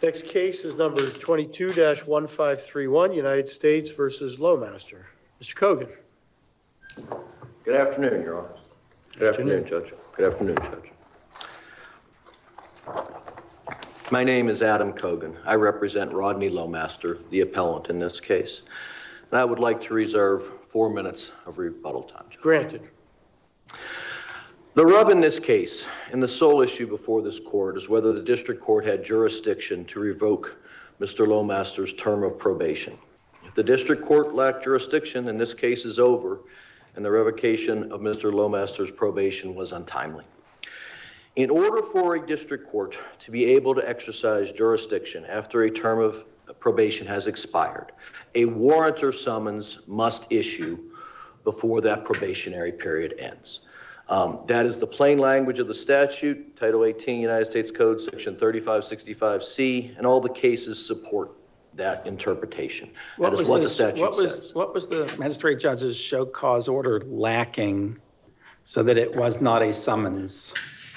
Next case is number 22-1531, United States versus Lowmaster. Mr. Kogan. Good afternoon, Your Honor. Good afternoon, Judge. Good afternoon, Judge. My name is Adam Kogan. I represent Rodney Lowmaster, the appellant in this case. And I would like to reserve 4 minutes of rebuttal time, Judge. Granted. The rub in this case, and the sole issue before this court, is whether the district court had jurisdiction to revoke Mr. Lowmaster's term of probation. If the district court lacked jurisdiction, then this case is over, and the revocation of Mr. Lowmaster's probation was untimely. In order for a district court to be able to exercise jurisdiction after a term of probation has expired, a warrant or summons must issue before that probationary period ends. That is the plain language of the statute, Title 18 United States Code, Section 3565C, and all the cases support that interpretation. That is what the statute says. What was the magistrate judge's show cause order lacking so that it was not a summons?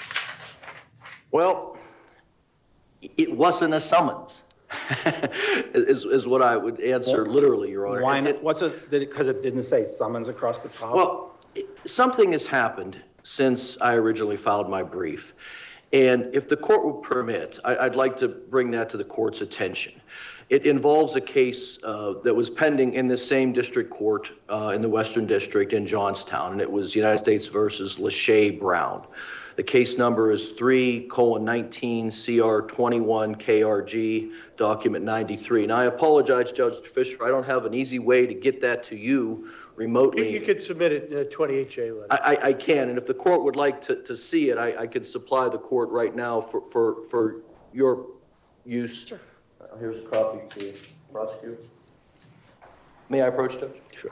Well, it wasn't a summons, is what I would answer literally, Your Honor. Why not? Because it didn't say summons across the top? Well, something has happened since I originally filed my brief. And if the court would permit, I'd like to bring that to the court's attention. It involves a case that was pending in the same district court in the Western District in Johnstown, and it was United States versus Lachey Brown. The case number is 3:19 CR 21 KRG document 93. And I apologize, Judge Fischer, I don't have an easy way to get that to you remotely. You could submit it in a 28-J letter. I can, and if the court would like to see it, I could supply the court right now for your use. Sure. Here's a copy to the prosecutor. May I approach, Judge? Sure.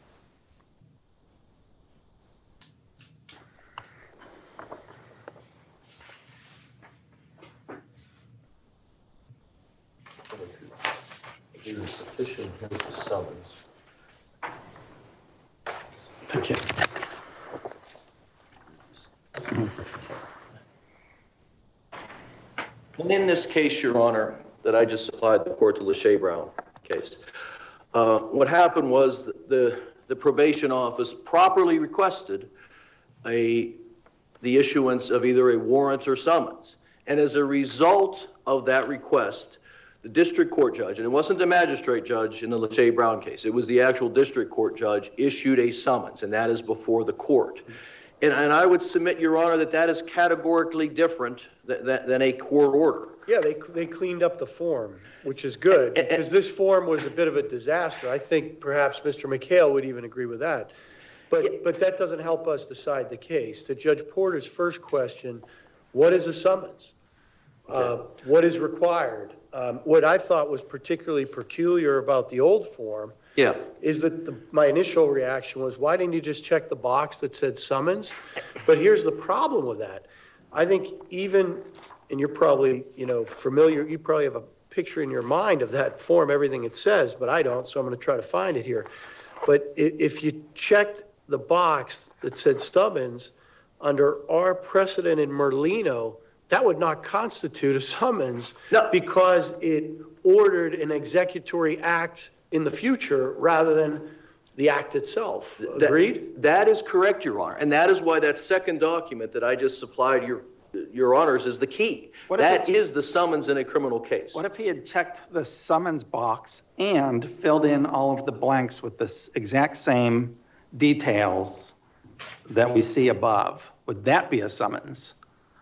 Petition, here's the summons. Thank you. And in this case, Your Honor, that I just supplied the court, the Lachey Brown case, what happened was the probation office properly requested the issuance of either a warrant or summons. And as a result of that request, the district court judge, and it wasn't the magistrate judge in the Lachey Brown case, it was the actual district court judge, issued a summons, and that is before the court. And I would submit, Your Honor, that is categorically different than a court order. Yeah, they cleaned up the form, which is good, because this form was a bit of a disaster. I think perhaps Mr. McHale would even agree with that. But that doesn't help us decide the case. To Judge Porter's first question, what is a summons? What is required? What I thought was particularly peculiar about the old form is that my initial reaction was, why didn't you just check the box that said summons? But here's the problem with that. I think even, and you're probably familiar, you probably have a picture in your mind of that form, everything it says, but I don't, so I'm going to try to find it here. But if you checked the box that said summons, under our precedent in Merlino, that would not constitute a summons because it ordered an executory act in the future rather than the act itself. Agreed? That is correct, Your Honor. And that is why that second document that I just supplied your honors is the key. That is the summons in a criminal case. What if he had checked the summons box and filled in all of the blanks with the exact same details that we see above? Would that be a summons?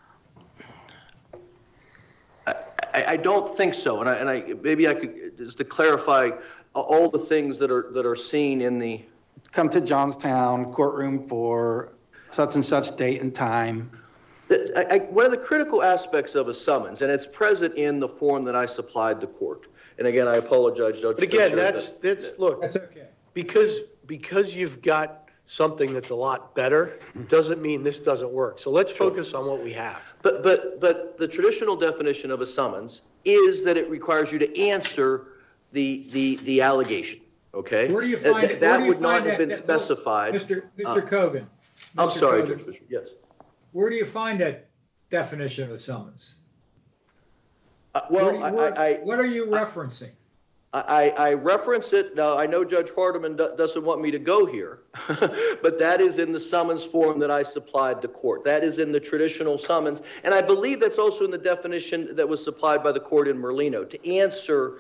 I don't think so, and maybe I could just to clarify all the things that are seen in the come to Johnstown courtroom for such and such date and time. One of the critical aspects of a summons, and it's present in the form that I supplied the court. And again, I apologize, Judge. But again, look, that's okay. Because you've got something that's a lot better doesn't mean this doesn't work. So let's focus on what we have. But the traditional definition of a summons is that it requires you to answer the allegation. Okay. Where do you find it? That would not have been specified. Mr. Kogan. I'm sorry, Judge Fischer. Yes. Where do you find that definition of a summons? Well, What are you referencing? I reference it. Now, I know Judge Hardiman doesn't want me to go here, but that is in the summons form that I supplied to court. That is in the traditional summons. And I believe that's also in the definition that was supplied by the court in Merlino. To answer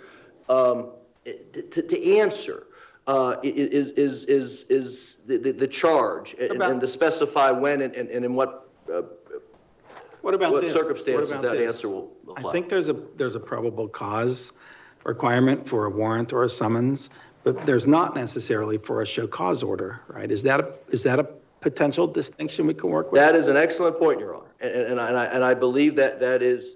is the charge and to specify when and in what circumstances that answer will apply. I think there's a probable cause requirement for a warrant or a summons, but there's not necessarily for a show cause order, right? Is that a potential distinction we can work with? That is an excellent point, Your Honor, and I believe that is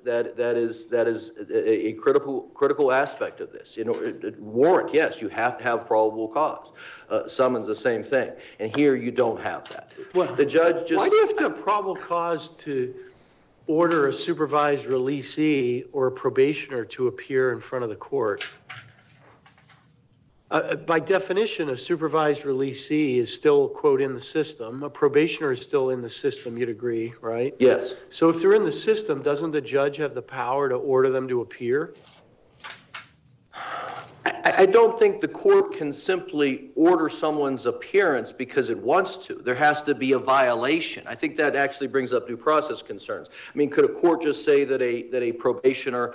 a critical aspect of this. You know, warrant, yes, you have to have probable cause. Summons, the same thing, and here you don't have that. Well, the judge just. Why do you have to have probable cause to order a supervised releasee or a probationer to appear in front of the court? By definition, a supervised releasee is still, quote, in the system. A probationer is still in the system, you'd agree, right? Yes. So if they're in the system, doesn't the judge have the power to order them to appear? I don't think the court can simply order someone's appearance because it wants to. There has to be a violation. I think that actually brings up due process concerns. I mean, could a court just say that a person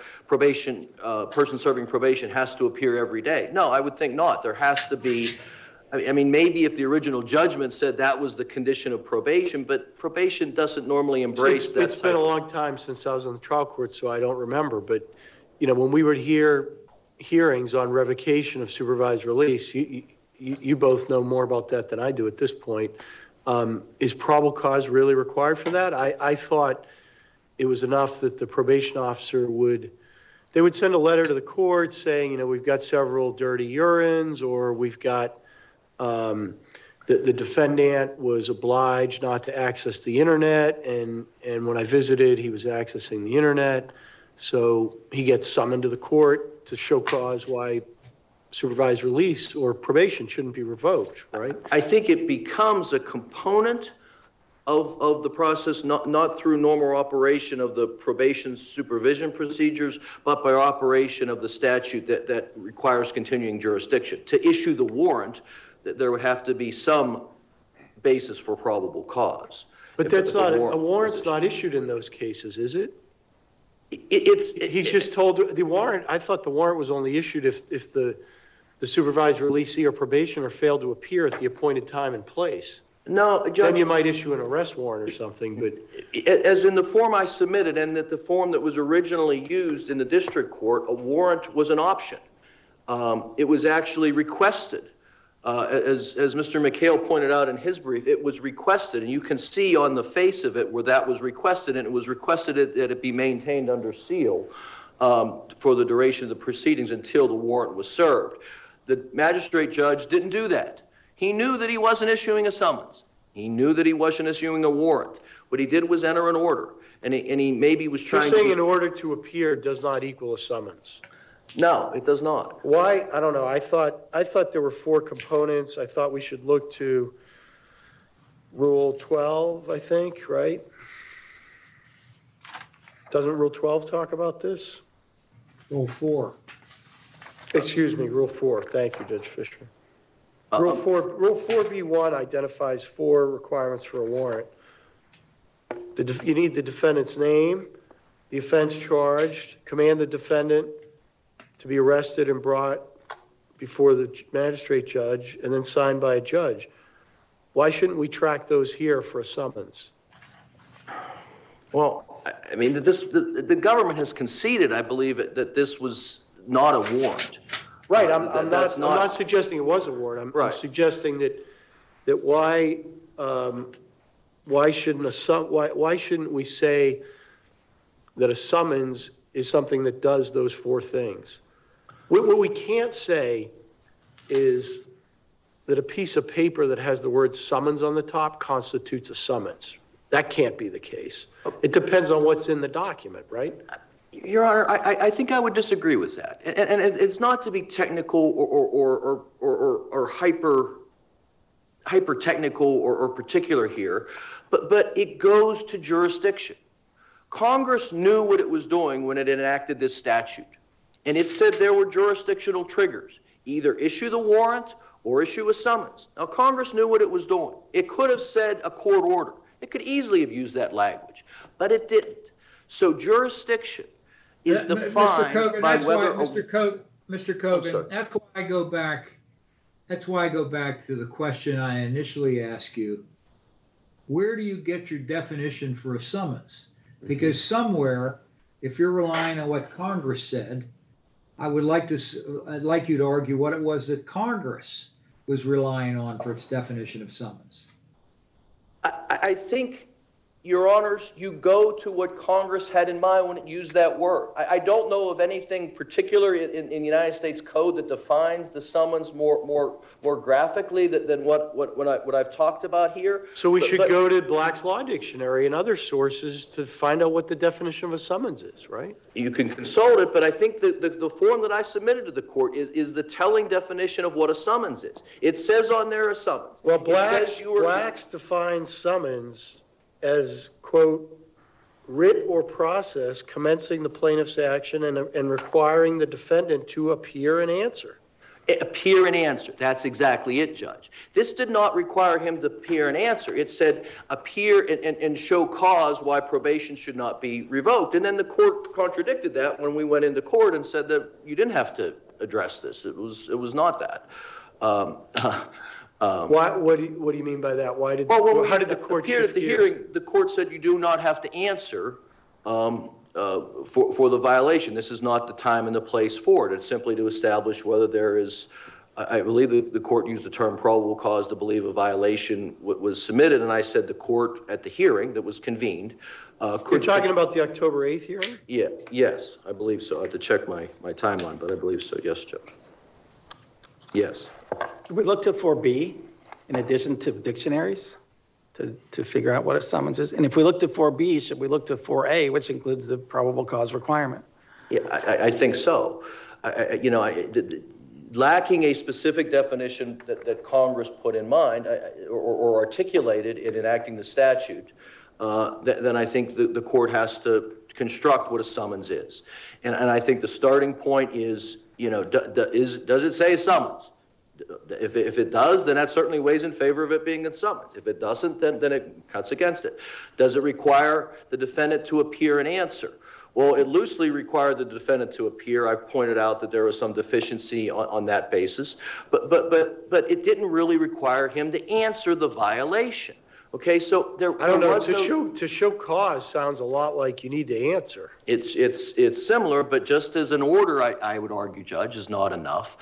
serving probation has to appear every day? No, I would think not. There has to be. I mean, maybe if the original judgment said that was the condition of probation, but probation doesn't normally embrace that. It's been a long time since I was on the trial court, so I don't remember. But, you know, when we would hear hearings on revocation of supervised release, you both know more about that than I do at this point. Is probable cause really required for that? I thought it was enough that the probation officer would send a letter to the court saying, you know, we've got several dirty urines, or we've got the defendant was obliged not to access the internet, and when I visited, he was accessing the internet, so he gets summoned to the court to show cause why supervised release or probation shouldn't be revoked, right? I think it becomes a component of the process, not through normal operation of the probation supervision procedures, but by operation of the statute that requires continuing jurisdiction. To issue the warrant, there would have to be some basis for probable cause. But that's not, a warrant's not issued in those cases, is it? He's just told the warrant. I thought the warrant was only issued if the supervised releasee or probationer failed to appear at the appointed time and place. No, Judge. Then you might issue an arrest warrant or something, but. As in the form I submitted and that the form that was originally used in the district court, a warrant was an option. It was actually requested. As Mr. McHale pointed out in his brief, it was requested, and you can see on the face of it where that was requested, and it was requested that it be maintained under seal for the duration of the proceedings until the warrant was served. The magistrate judge didn't do that. He knew that he wasn't issuing a summons. He knew that he wasn't issuing a warrant. What he did was enter an order, and he maybe was trying to. You're saying an order to appear does not equal a summons? No, it does not. Why? I don't know. I thought there were 4 components. I thought we should look to Rule 12, I think, right? Doesn't Rule 12 talk about this? Rule 4. Excuse me, Rule 4. Thank you, Judge Fisher. Rule 4B1 identifies 4 requirements for a warrant. You need the defendant's name, the offense charged, command the defendant to be arrested and brought before the magistrate judge, and then signed by a judge. Why shouldn't we track those here for a summons? Well, I mean, the government has conceded, I believe, that this was not a warrant. Right. I'm not suggesting it was a warrant. I'm suggesting that why shouldn't we say that a summons is something that does those 4 things? What we can't say is that a piece of paper that has the word summons on the top constitutes a summons. That can't be the case. It depends on what's in the document, right? Your Honor, I think I would disagree with that. And it's not to be technical or hyper technical or particular here, but it goes to jurisdiction. Congress knew what it was doing when it enacted this statute. And it said there were jurisdictional triggers. Either issue the warrant or issue a summons. Now, Congress knew what it was doing. It could have said a court order. It could easily have used that language, but it didn't. So jurisdiction is defined by whether... Mr. Kogan, that's why I go back. That's why I go back to the question I initially asked you. Where do you get your definition for a summons? Because somewhere, if you're relying on what Congress said, I'd like you to argue what it was that Congress was relying on for its definition of summons. I think, Your Honors, you go to what Congress had in mind when it used that word. I don't know of anything particular in the United States Code that defines the summons more graphically than what I've talked about here. So we should go to Black's Law Dictionary and other sources to find out what the definition of a summons is, right? You can consult it, but I think the form that I submitted to the court is the telling definition of what a summons is. It says on there a summons. Well, Black's defines summons as, quote, writ or process commencing the plaintiff's action and requiring the defendant to appear and answer. Appear and answer. That's exactly it, Judge. This did not require him to appear and answer. It said appear and show cause why probation should not be revoked. And then the court contradicted that when we went into court and said that you didn't have to address this. It was not that. What do you mean by that? How did the court appear at the hearing? The court said you do not have to answer for the violation. This is not the time and the place for it. It's simply to establish whether there is, I believe the court used the term probable cause to believe a violation was submitted, and I said the court at the hearing that was convened. You're talking about the October 8th hearing? Yeah, yes, I believe so. I have to check my timeline, but I believe so. Yes, Judge. Yes. Should we look to 4B in addition to dictionaries to figure out what a summons is? And if we look to 4B, should we look to 4A, which includes the probable cause requirement? Yeah, I think so. Lacking a specific definition that Congress put in mind or articulated in enacting the statute, then I think the court has to construct what a summons is. And I think the starting point is, does it say summons? If it does, then that certainly weighs in favor of it being a summons. If it doesn't, then it cuts against it. Does it require the defendant to appear and answer? Well, it loosely required the defendant to appear. I've pointed out that there was some deficiency on that basis, but it didn't really require him to answer the violation. Okay, so I don't know. To show cause sounds a lot like you need to answer. It's similar, but just as an order, I would argue, Judge, is not enough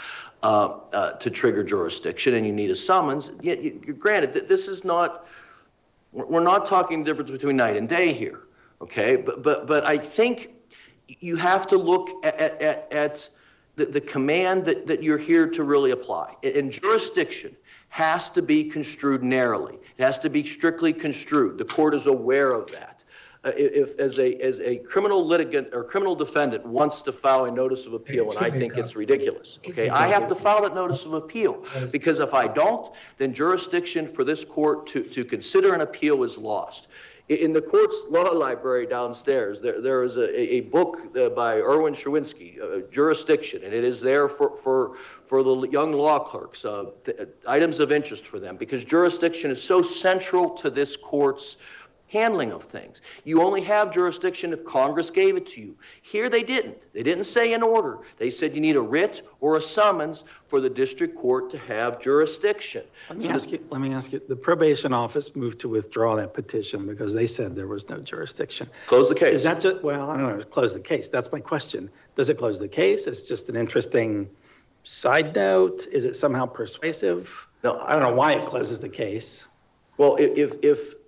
to trigger jurisdiction, and you need a summons. Granted, this is not. We're not talking the difference between night and day here. Okay, but I think you have to look at the command that you're here to really apply. And jurisdiction has to be construed narrowly. It has to be strictly construed. The court is aware of that. If as a criminal litigant or criminal defendant wants to file a notice of appeal, and I think it's ridiculous, okay, I have to file that notice of appeal, because if I don't, then jurisdiction for this court to consider an appeal is lost. In the court's law library downstairs, there is a book by Erwin Sherwinski, Jurisdiction, and it is there for the young law clerks, items of interest for them, because jurisdiction is so central to this court's handling of things. You only have jurisdiction if Congress gave it to you. Here they didn't. They didn't say an order. They said you need a writ or a summons for the district court to have jurisdiction. Let me ask you, the probation office moved to withdraw that petition because they said there was no jurisdiction. Close the case. Is that just, well, I don't know, close the case. That's my question. Does it close the case? It's just an interesting side note. Is it somehow persuasive? No, I don't know why it closes the case. Well, if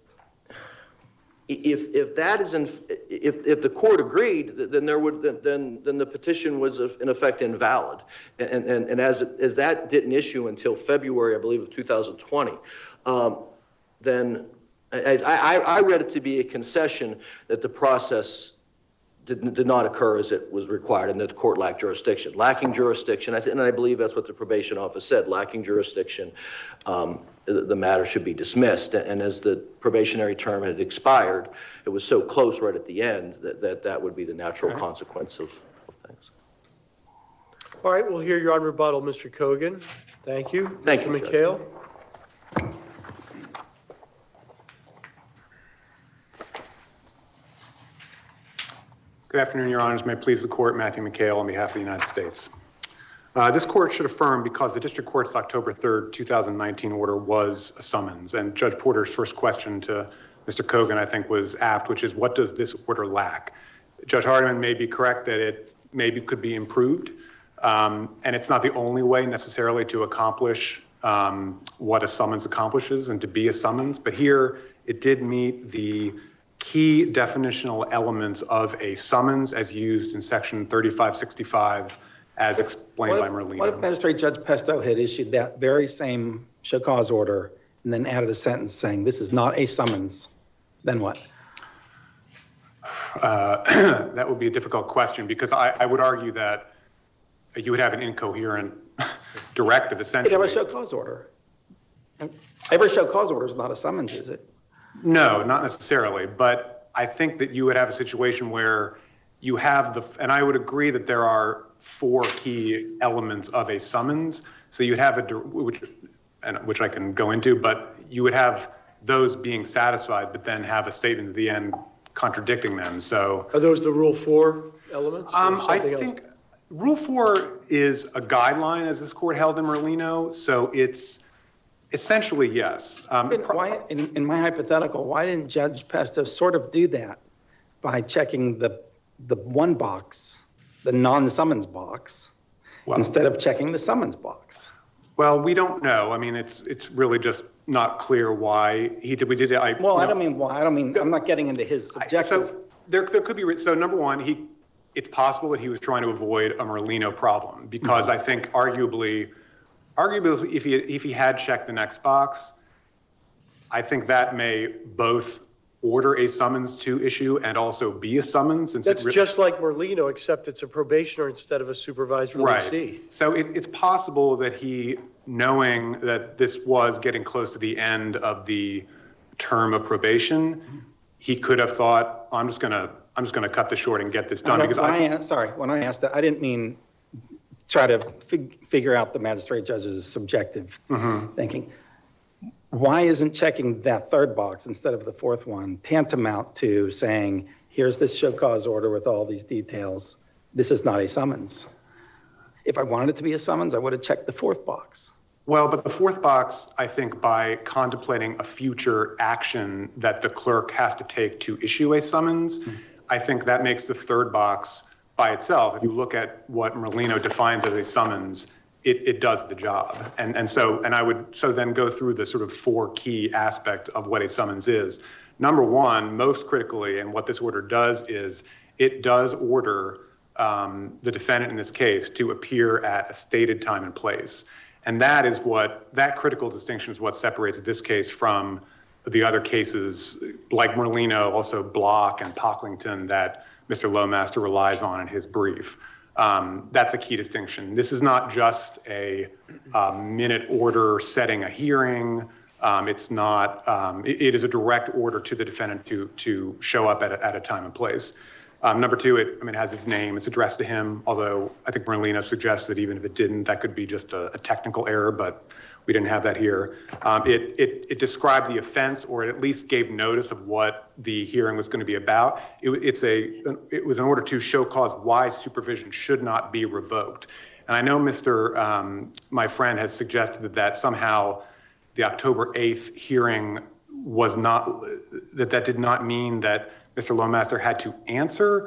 that is if the court agreed, then the petition was in effect invalid, and as that didn't issue until February, I believe, of 2020, then I read it to be a concession that the process did not occur as it was required, and that the court lacked jurisdiction. Lacking jurisdiction, and I believe that's what the probation office said, lacking jurisdiction, the matter should be dismissed. And as the probationary term had expired, it was so close right at the end that would be the natural consequence of things. All right, we'll hear you on rebuttal, Mr. Kogan. Thank you. Thank you, Mr. McHale. Good afternoon, Your Honors. May it please the Court, Matthew McHale on behalf of the United States. This court should affirm because the District Court's October 3rd, 2019 order was a summons. And Judge Porter's first question to Mr. Kogan, I think, was apt, which is, what does this order lack? Judge Hardiman may be correct that it maybe could be improved. And it's not the only way necessarily to accomplish what a summons accomplishes and to be a summons. But here, it did meet the key definitional elements of a summons as used in Section 3565 as explained by Merlino. What if Magistrate Judge Pesto had issued that very same show cause order and then added a sentence saying this is not a summons? Then what? That would be a difficult question because I would argue that you would have an incoherent directive essentially. You'd have a show cause order. Every show cause order is not a summons, is it? No, not necessarily, but I think that you would have a situation where you have and I would agree that there are 4 key elements of a summons. So you'd have which I can go into, but you would have those being satisfied, but then have a statement at the end contradicting them. So are those the Rule 4 elements? I think Rule 4 is a guideline as this court held in Merlino. So it's essentially, yes. Why, in my hypothetical, why didn't Judge Pesto sort of do that by checking the one box, the non-summons box, instead of checking the summons box? Well, we don't know. I mean, it's really just not clear why he did. I don't mean why. I don't mean, I'm not getting into his subjective. So there could be. So number one, it's possible that he was trying to avoid a Merlino problem because I think arguably, if he had checked the next box, I think that may both order a summons to issue and also be a summons. That's just like Merlino, except it's a probationer instead of a supervised release. Right. So it's possible that he, knowing that this was getting close to the end of the term of probation, he could have thought, I'm just gonna cut this short and get this done. When I asked that, I didn't mean try to figure out the magistrate judge's subjective thinking. Why isn't checking that third box instead of the fourth one tantamount to saying, here's this show cause order with all these details. This is not a summons. If I wanted it to be a summons, I would have checked the fourth box. Well, but the fourth box, I think by contemplating a future action that the clerk has to take to issue a summons, I think that makes the third box by itself. If you look at what Merlino defines as a summons, it does the job. And I would then go through the sort of 4 key aspects of what a summons is. Number one, most critically, and what this order does is it does order the defendant in this case to appear at a stated time and place. And that critical distinction is what separates this case from the other cases like Merlino, also Block and Pocklington that Mr. Lowmaster relies on in his brief. That's a key distinction. This is not just a minute order setting a hearing. It's not. It is a direct order to the defendant to show up at a time and place. Number two, it has his name. It's addressed to him. Although I think Merlino suggests that even if it didn't, that could be just a technical error. But we didn't have that here. It described the offense, or it at least gave notice of what the hearing was going to be about. It was an order to show cause why supervision should not be revoked. And I know my friend has suggested that somehow the October 8th hearing was not, that did not mean that Mr. Lowmaster had to answer.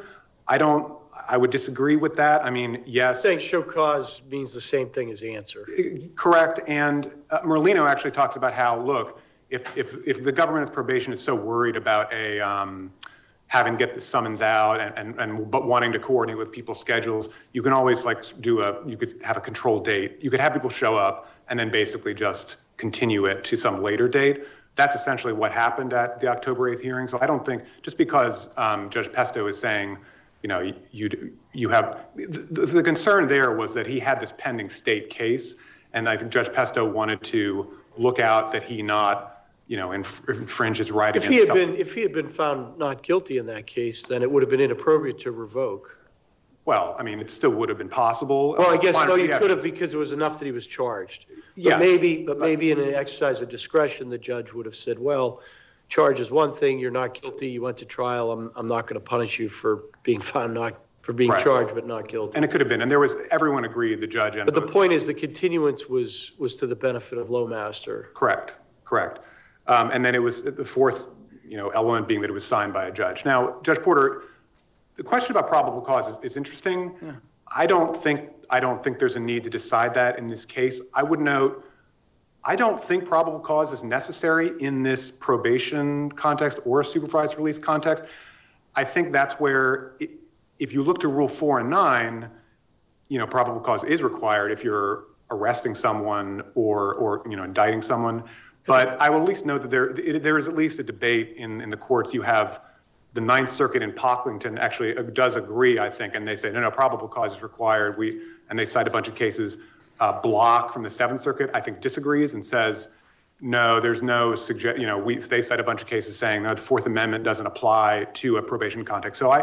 I would disagree with that. I mean, yes. Saying show cause means the same thing as answer. Correct. And Merlino actually talks about how, look, if the government's probation is so worried about having to get the summons out but wanting to coordinate with people's schedules, you can always you could have a control date. You could have people show up and then basically just continue it to some later date. That's essentially what happened at the October 8th hearing. So I don't think, just because Judge Pesto is saying, you have the concern there was that he had this pending state case, and I think Judge Pesto wanted to look out that he not, infringe his right If he had been found not guilty in that case, then it would have been inappropriate to revoke. Well, I mean, it still would have been possible. Well, I guess no, you could have, because it was enough that he was charged. Yes. But maybe in an exercise of discretion, the judge would have said, well, charge is one thing, you're not guilty, you went to trial, I'm not going to punish you for being found Right. charged but not guilty. And it could have been, and everyone agreed, the judge and But the point is the continuance was to the benefit of Lowmaster. Correct. And then it was the fourth, element being that it was signed by a judge. Now, Judge Porter, the question about probable cause is interesting. Yeah. I don't think there's a need to decide that in this case. I would note, I don't think probable cause is necessary in this probation context or a supervised release context. I think that's where, if you look to Rule 4 and 9, probable cause is required if you're arresting someone or indicting someone. But I will at least note that there is at least a debate in the courts. You have the Ninth Circuit in Pocklington actually does agree, I think, and they say, no, probable cause is required. And they cite a bunch of cases. Block from the Seventh Circuit, I think, disagrees and says, no, there's no they cite a bunch of cases saying, no, the Fourth Amendment doesn't apply to a probation context. So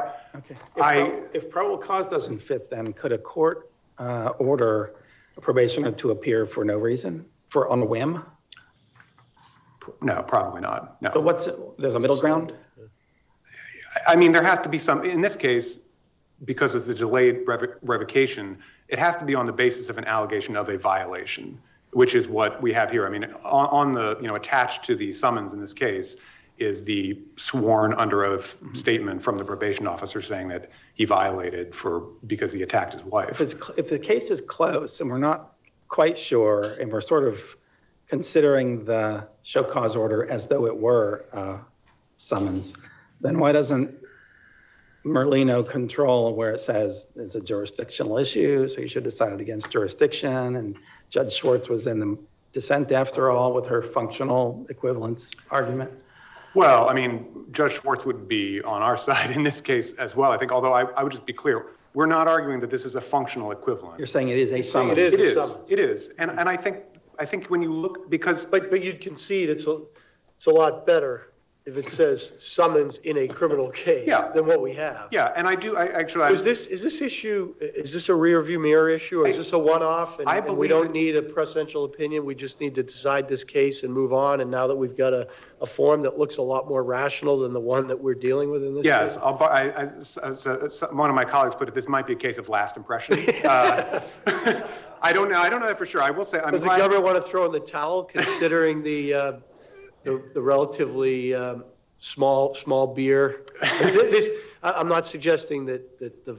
if probable cause doesn't fit, then could a court order a probationer to appear for no reason, on a whim? No, probably not. No. But there's a middle ground? I mean, there has to be some, in this case, because it's the delayed revocation, it has to be on the basis of an allegation of a violation, which is what we have here. I mean, on the, attached to the summons in this case is the sworn under oath statement from the probation officer saying that he violated because he attacked his wife. If the case is close and we're not quite sure, and we're sort of considering the show cause order as though it were summons, then why doesn't Merlino control where it says it's a jurisdictional issue, so you should decide it against jurisdiction, and Judge Schwartz was in the dissent after all with her functional equivalence argument? Well, I mean, Judge Schwartz would be on our side in this case as well, I think, although I would just be clear, we're not arguing that this is a functional equivalent. You're saying it is a summons. It is. And I think when you look, because... But you'd concede it's a lot better if it says summons in a criminal case than what we have. Yeah, and I actually... So is this a rear view mirror issue, or is this a one-off, and we don't need a presidential opinion, we just need to decide this case and move on, and now that we've got a form that looks a lot more rational than the one that we're dealing with in this case? Yes, one of my colleagues put it, this might be a case of last impression. I don't know that for sure. I will say, does the government want to throw in the towel, considering the relatively small beer? I'm not suggesting that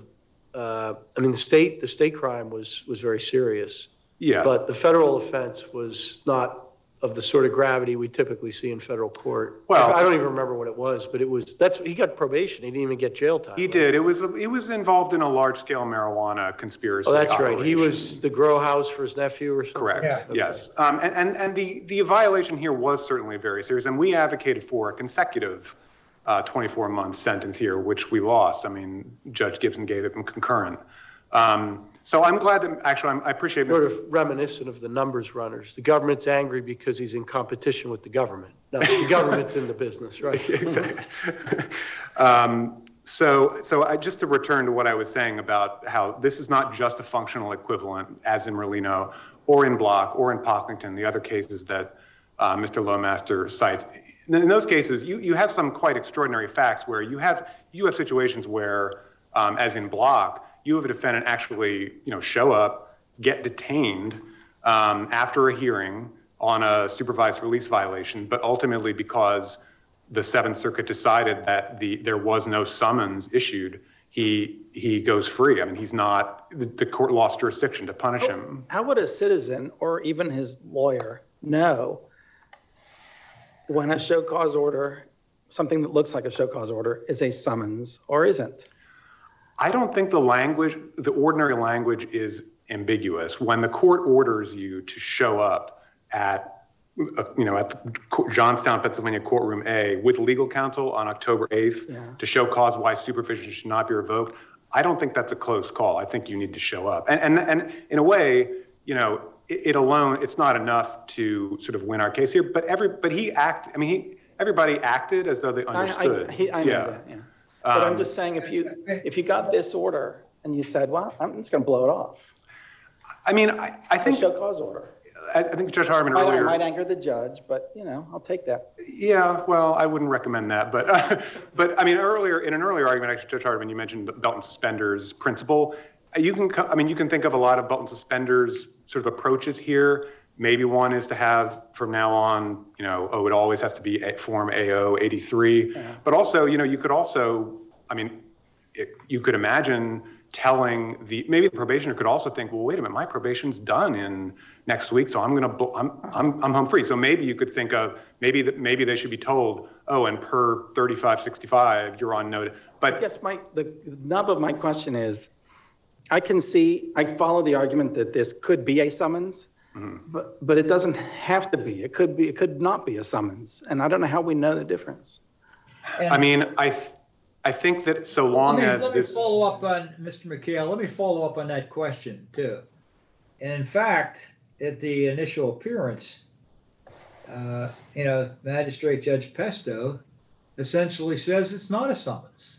the state crime was very serious. Yes. But the federal offense was not of the sort of gravity we typically see in federal court. Well, I don't even remember what it was, but he got probation. He didn't even get jail time. He did. It was involved in a large-scale marijuana conspiracy. Oh, that's operation. right. He was the grow house for his nephew or something. Correct. Yeah. Okay. Yes. And the violation here was certainly very serious, and we advocated for a consecutive 24-month sentence here, which we lost. I mean, Judge Gibson gave it concurrent. So I'm glad that I appreciate sort of reminiscent of the numbers runners. The government's angry because he's in competition with the government. No, the government's in the business, right? Exactly. So just to return to what I was saying about how this is not just a functional equivalent, as in Merlino or in Block or in Pocklington, the other cases that Mr. Lowmaster cites. In those cases, you have some quite extraordinary facts where you have situations where, as in Block, you have a defendant actually, show up, get detained after a hearing on a supervised release violation, but ultimately because the Seventh Circuit decided that there was no summons issued, he goes free. I mean, the court lost jurisdiction to punish him. How would a citizen or even his lawyer know when a show cause order, something that looks like a show cause order, is a summons or isn't? I don't think the ordinary language is ambiguous. When the court orders you to show up at Johnstown, Pennsylvania courtroom A with legal counsel on October 8th to show cause why supervision should not be revoked, I don't think that's a close call. I think you need to show up. And in a way, you know, it alone, it's not enough to sort of win our case here. But everybody acted as though they understood. I know that, yeah. But I'm just saying, if you got this order and you said, well, I'm just going to blow it off. I mean, I think show cause order. I think Judge Hardiman earlier. It might anger the judge, but you know, I'll take that. Yeah, well, I wouldn't recommend that, but I mean, in an earlier argument, actually, Judge Hardiman, you mentioned the belt and suspenders principle. You can think of a lot of belt and suspenders sort of approaches here. Maybe one is to have from now on, you know, it always has to be form AO 83. Yeah. But also, you know, you could also, I mean, you could imagine telling maybe the probationer could also think, well, wait a minute, my probation's done in next week, so I'm home free. So maybe you could think of maybe they should be told, oh, and per 3565, you're on notice. But I guess the nub of my question is, I follow the argument that this could be a summons, but it doesn't have to be. It could not be a summons, and I don't know how we know the difference. I mean, I think that so long as let me follow up on Mr. McHale. Let me follow up on that question too. And in fact, at the initial appearance, you know, Magistrate Judge Pesto essentially says it's not a summons.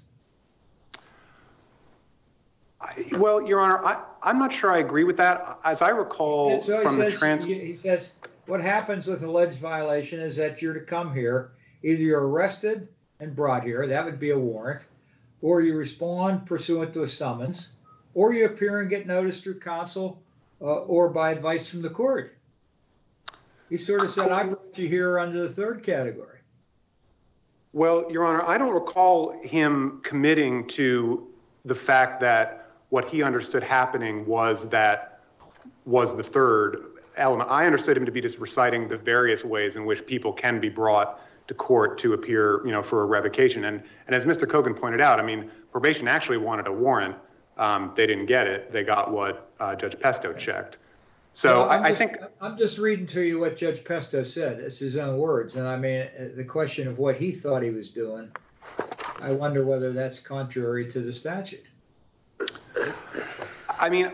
Well, Your Honor, I'm not sure I agree with that. As I recall from the transcript, he says what happens with alleged violation is that you're to come here, either you're arrested and brought here, that would be a warrant, or you respond pursuant to a summons, or you appear and get notice through counsel or by advice from the court. He sort of said, I brought you here under the third category. Well, Your Honor, I don't recall him committing to the fact that what he understood happening was the third element. I understood him to be just reciting the various ways in which people can be brought to court to appear, you know, for a revocation. And as Mr. Kogan pointed out, I mean, probation actually wanted a warrant. They didn't get it. They got what Judge Pesto checked. So I think I'm just reading to you what Judge Pesto said. It's his own words. And I mean, the question of what he thought he was doing, I wonder whether that's contrary to the statute. I mean,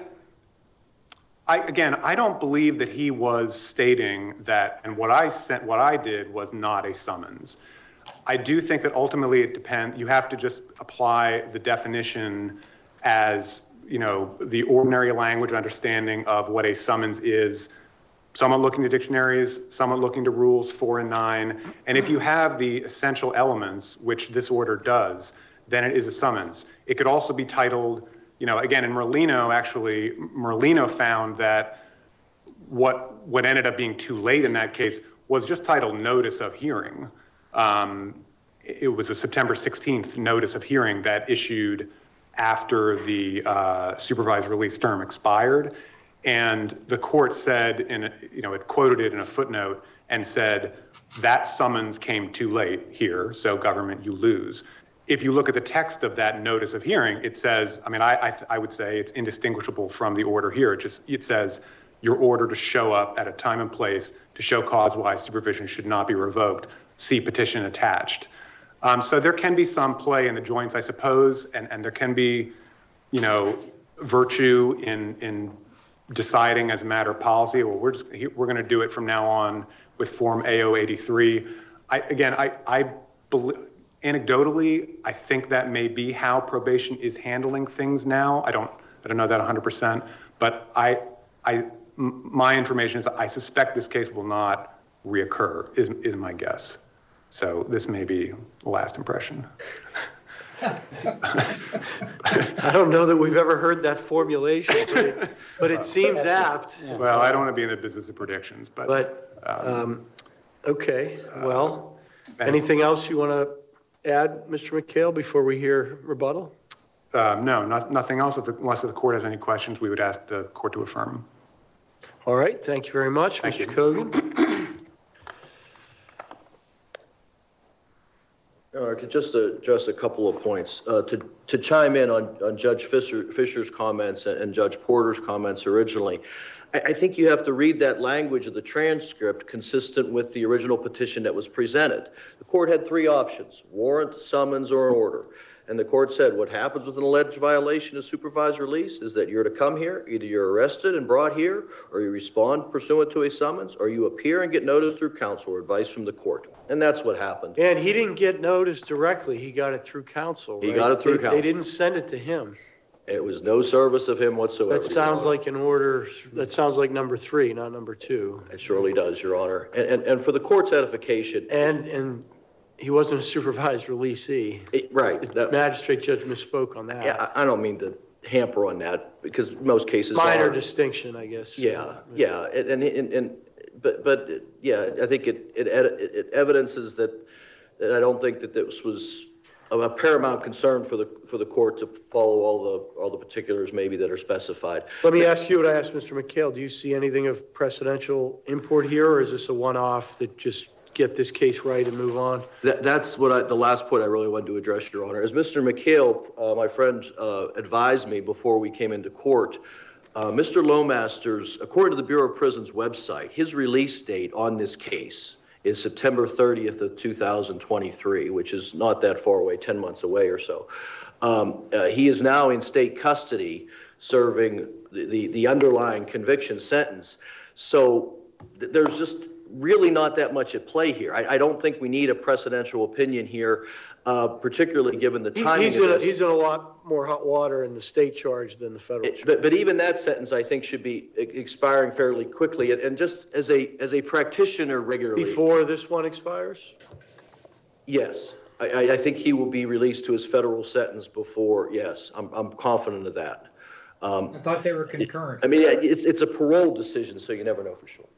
I don't believe that he was stating that, and what I did was not a summons. I do think that ultimately it depends. You have to just apply the definition as, you know, the ordinary language understanding of what a summons is. Someone looking to dictionaries, someone looking to rules 4 and 9. And if you have the essential elements, which this order does, then it is a summons. It could also be titled, you know, again, in Merlino found that what ended up being too late in that case was just titled notice of hearing. It was a September 16th notice of hearing that issued after the supervised release term expired. And the court said, it quoted it in a footnote and said, that summons came too late here, so government, you lose. If you look at the text of that notice of hearing, it says, I mean, I would say it's indistinguishable from the order here. It says your order to show up at a time and place to show cause why supervision should not be revoked. See petition attached. So there can be some play in the joints, I suppose, and there can be, you know, virtue in deciding as a matter of policy. Well, we're going to do it from now on with Form AO 83. I believe. Anecdotally, I think that may be how probation is handling things now. I don't know that 100%, but my information is I suspect this case will not reoccur, is my guess. So this may be the last impression. I don't know that we've ever heard that formulation, but it seems apt. Well, I don't want to be in the business of predictions, but okay. Well, anything else you want to add, Mr. McHale, before we hear rebuttal? No, nothing else. Unless the court has any questions, we would ask the court to affirm. All right. Thank you very much, Mr. Kogan. Just to address a couple of points. To chime in on Judge Fisher's comments and Judge Porter's comments originally, I think you have to read that language of the transcript consistent with the original petition that was presented. The court had 3 options: warrant, summons, or an order. And the court said, what happens with an alleged violation of supervised release is that you're to come here, either you're arrested and brought here, or you respond pursuant to a summons, or you appear and get notice through counsel or advice from the court. And that's what happened. And he didn't get notice directly. He got it through counsel, right? He got it through counsel. They didn't send it to him. It was no service of him whatsoever. That sounds like an order, that sounds like number 3, not number 2. It surely does, Your Honor. And for the court's edification. And he wasn't a supervised releasee. Right. The magistrate judge misspoke on that. Yeah, I don't mean to hamper on that because most cases minor distinction, I guess. Yeah. But yeah, I think it evidences that I don't think that this was a paramount concern for the court to follow all the particulars maybe that are specified. Let me ask you what I asked Mr. McHale. Do you see anything of precedential import here, or is this a one-off that just get this case right and move on? That's what the last point I really wanted to address, Your Honor. As Mr. McHale, my friend, advised me before we came into court, Mr. Lowmasters, according to the Bureau of Prisons website, his release date on this case is September 30th of 2023, which is not that far away, 10 months away or so. He is now in state custody serving the underlying conviction sentence. So there's just really not that much at play here. I don't think we need a precedential opinion here, particularly given the timing of this. He's in a lot more hot water in the state charge than the federal charge. But even that sentence, I think, should be expiring fairly quickly. And just as a practitioner regularly. Before this one expires? Yes. I think he will be released to his federal sentence before, yes. I'm confident of that. I thought they were concurrent. I mean, it's a parole decision, so you never know for sure.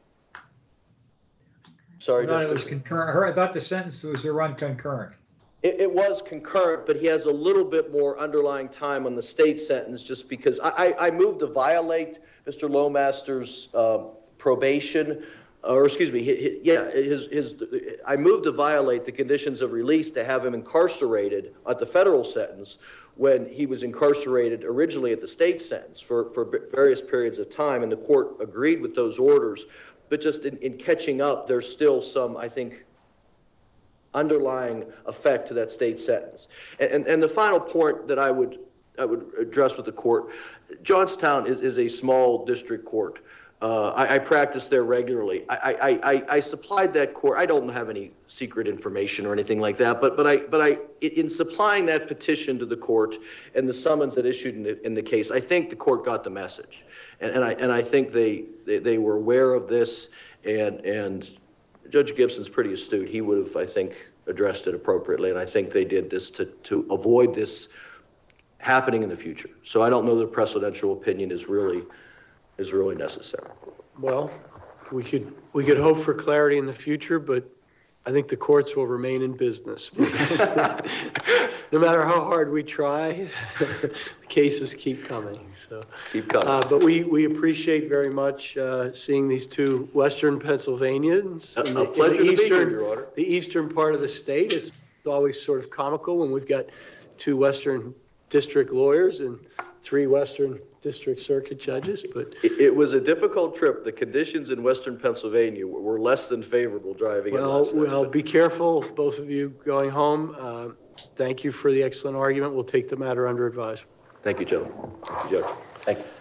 Sorry. I thought it was concurrent. I thought the sentence was to run concurrent. It was concurrent, but he has a little bit more underlying time on the state sentence just because I moved to violate Mr. Lowmaster's probation, or excuse me, I moved to violate the conditions of release to have him incarcerated at the federal sentence when he was incarcerated originally at the state sentence for various periods of time, and the court agreed with those orders. But just in catching up, there's still some, I think, underlying effect to that state sentence. And the final point that I would address with the court, Johnstown is a small district court. I practice there regularly. I supplied that court. I don't have any secret information or anything like that, but in supplying that petition to the court and the summons that issued in the case, I think the court got the message, and I think they were aware of this, and Judge Gibson's pretty astute. He would have, I think, addressed it appropriately, and I think they did this to avoid this happening in the future. So I don't know that a precedential opinion is really necessary. Well, we could hope for clarity in the future, but I think the courts will remain in business. No matter how hard we try, the cases keep coming. So keep coming. But we appreciate very much seeing these two Western Pennsylvanians. A pleasure to be here, Your Honor. The eastern part of the state. It's always sort of comical when we've got 2 Western district lawyers and 3 Western district circuit judges, but it was a difficult trip. The conditions in Western Pennsylvania were less than favorable driving. Well, be careful, both of you going home. Thank you for the excellent argument. We'll take the matter under advisement. Thank you, gentlemen. Judge. Thank you.